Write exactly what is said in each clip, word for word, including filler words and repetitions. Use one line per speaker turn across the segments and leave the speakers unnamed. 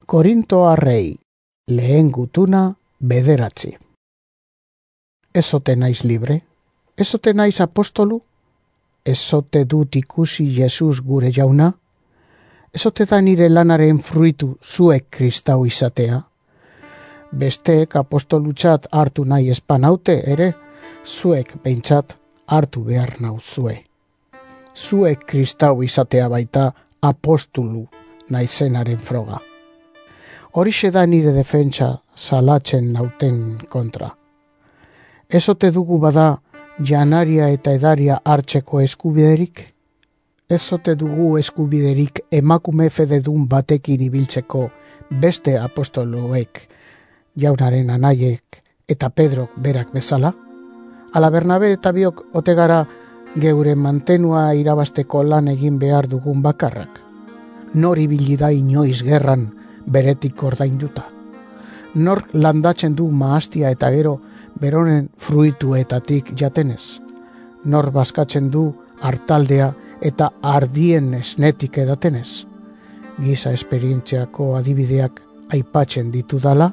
Korintoarrei, lehen gutuna bederatzi. Ezote naiz libre? Ezote naiz apostolu? Ezote dut ikusi Jesus gure jauna? Ezote da nire lanaren fruitu zuek kristau izatea? Besteek apostolutzat hartu nahi espanaute ere, zuek behintzat hartu behar nauzue. Zuek kristau izatea baita apostolu naizenaren froga. Horixe da nire defentsa salatzen nauten kontra. Ezote dugu bada janaria eta edaria hartzeko eskubiderik? Ezote dugu eskubiderik emakume fededun batekin ibiltzeko beste apostoloek, jaunaren anaiek eta Pedrok berak bezala? Ala Bernabe eta biok ote gara geure mantenua irabasteko lan egin behar dugun bakarrak? Nor ibili da inoiz gerran beretik ordainduta? Nork landatzen du mahastia eta gero beronen fruituetatik jatenez? Nor bazkatzen du hartaldea eta ardien esnetik edatenez? Giza esperientziako adibideak aipatzen ditudala?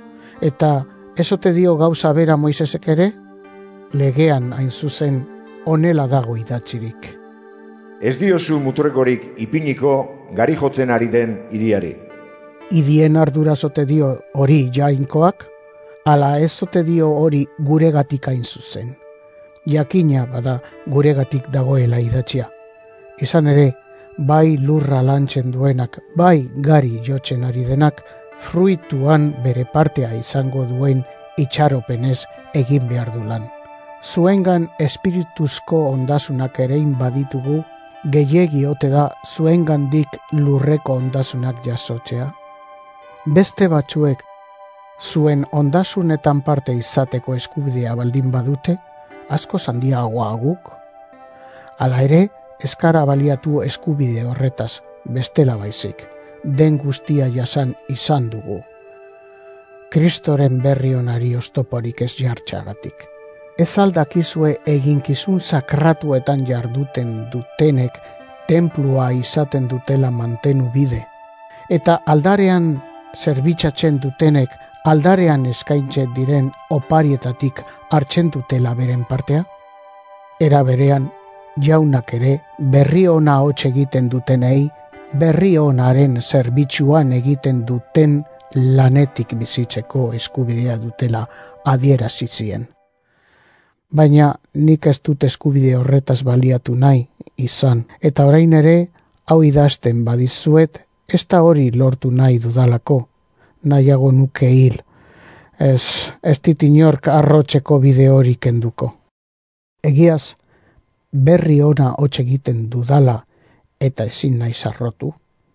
Eta ezote dio gauza bera Moisesek ere? Legean hain zuzen honela dago idatzirik.
Ez diozu muturrekorik ipiniko gari jotzen ari den idiari.
Idien ardurazote dio hori jainkoak, ala ez zote dio hori guregatik hain zuzen. Jakina bada guregatik dagoela idatzia. Izan ere, bai lurra lantzen duenak, bai gari jotzen ari denak, fruituan bere partea izango duen itxaropenez egin behar du lan. Zuengan espirituzko ondasunak erein baditugu, gehiegi ote da zuengandik lurreko ondasunak jasotzea. Beste batzuek zuen ondasunetan parte izateko eskubidea baldin badute, asko handiagoa guk. Hala ere, eskara baliatu eskubide horretaz, bestela baizik, den guztia jasan izan dugu. Kristoren berri onari oztoporik ez jartxagatik. Ez aldakizue eginkizun sakratuetan jarduten dutenek tenplua izaten dutela mantenu bide, eta aldarean zerbitzatzen dutenek aldarean eskaintzen diren oparietatik hartzen dutela beren partea? Era berean, jaunak ere berri ona hots egiten dutenei, berri onaren zerbitzuan egiten duten lanetik bizitzeko eskubidea dutela adierazi zien. Baina nik ez dut eskubide horretaz baliatu nahi izan, eta orain ere hau idazten badizuet, ez da hori lortu nahi dudalako, nahiago nuke hil, ez, ez dit inork arrotzeko bide hori kenduko. Egiaz, berri ona hots egiten dudala eta ezin naiz arrotu.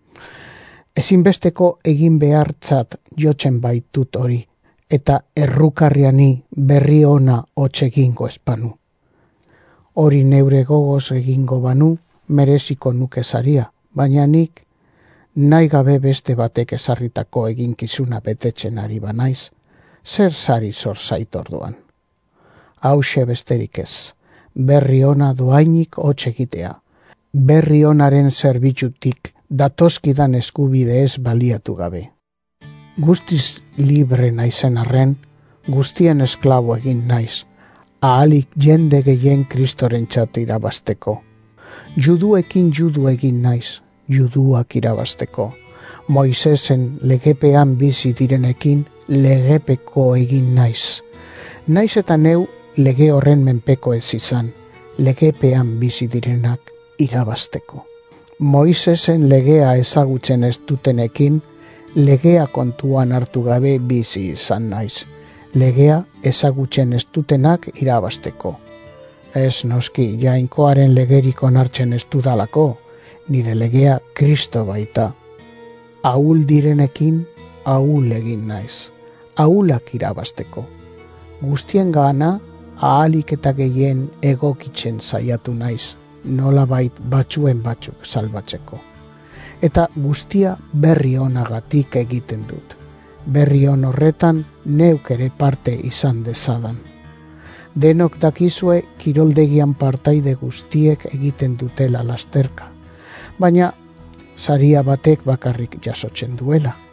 Ezinbesteko egin behartzat jotzen baitut hori, eta errukarriani berri ona hots egingo espanu. Hori neure gogoz egingo banu, mereziko nuke saria, baina nik nahi gabe beste batek ezarritako eginkizuna betetzen ari banaiz, zer sari zor zait orduan. Hauxe besterik ez, berri ona doainik hots egitea, berri onaren zerbitzutik datozkidan eskubide ez baliatu gabe. Guztiz libre naizen arren, guztien esklabo egin naiz, ahalik jende gehien Kristoren txat irabasteko. Juduekin judu egin naiz, juduak irabasteko. Moisesen legepean bizi direnekin legepeko egin naiz. Naiz eta neu lege horren menpeko ez izan, legepean bizi direnak irabasteko. Moisesen legea ezagutzen ez dutenekin, legea kontuan hartu gabe bizi izan naiz. Legea ezagutzen ez dutenak irabasteko. Ez noski, jainkoaren legerik onartzen ez dudalako, nire legea Kristo baita. Ahul direnekin, ahul egin naiz. Ahulak irabasteko. Guztien gana, ahalik eta gehien egokitzen saiatu naiz, nolabait batzuen batzuk salbatzeko. Eta guztia berri onagatik egiten dut. Berri on horretan neuk ere parte izan dezadan. Denok dakizue kiroldegian partaide guztiek egiten dutela lasterka, baina saria batek bakarrik jasotzen duela.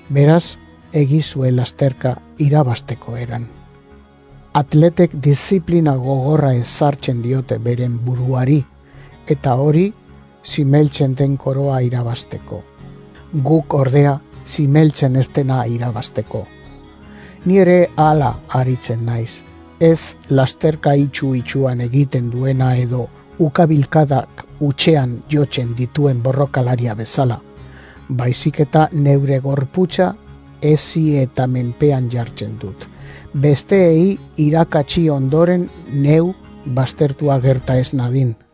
Beraz, egizue lasterka irabasteko eran. Atletek disiplina gogorra ezartzen diote beren buruari, eta hori zimeltzen den koroa irabasteko. Guk ordea zimeltzen ez dena irabasteko. Ni ere hala aritzen naiz, ez lasterka itxu itxuan egiten duena edo ukabilkadak utxean jotzen dituen borrokalaria bezala, baizik eta neure gorputza ezi eta menpean jartzen dut. Besteei irakatsi ondoren neu baztertua gerta ez nadin.